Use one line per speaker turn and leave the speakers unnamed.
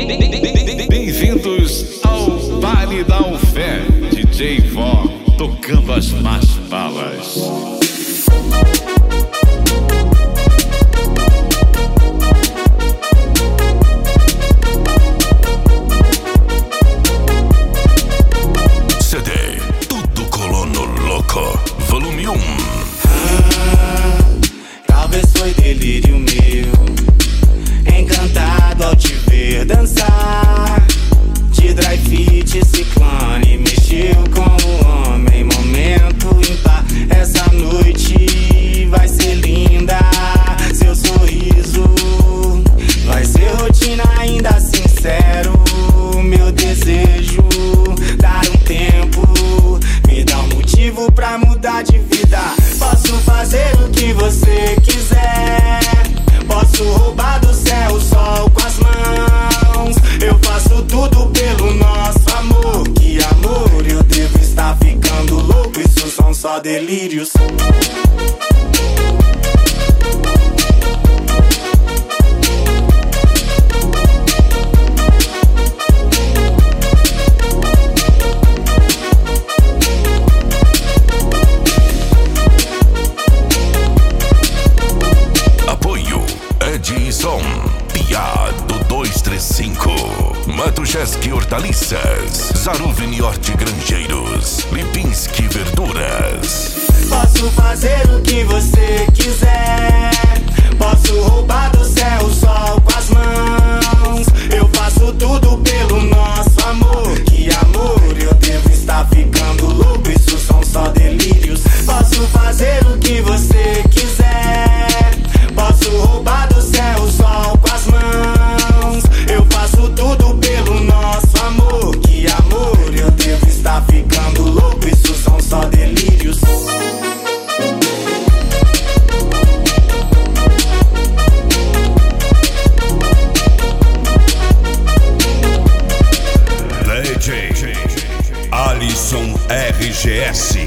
Bem-vindos ao Baile da Fé, DJ Vó, tocando as más balas.
CD Tudo Colono Louco, volume 1.
Talvez foi delírio meu, encantado ao te ver dançar. De dry fit, ciclone, mexeu com o homem, momento ímpar. Essa noite vai ser linda, seu sorriso vai ser rotina, ainda sincero. Meu desejo, dar um tempo, me dá um motivo pra mudar de vida. Posso fazer o que você quiser, posso roubar do céu o sol com as mãos. Eu faço tudo pelo nosso amor. Que amor, eu devo estar ficando louco, isso são só delírios.
Edson Piado 235, Matuszewski Hortaliças, Zaruvini Hortigranjeiros, Lipinski Verduras.
Posso fazer o que você quiser, posso roubar do céu o sol com as mãos. Eu faço tudo pelo nosso amor. Que amor, eu devo estar ficando louco, isso são só delírios. Posso fazer o que você quiser, posso roubar do céu o sol com as mãos. Eu faço tudo pelo nosso amor. Que amor, eu devo estar ficando louco, isso são só delírios.
DJ Alisson RGS,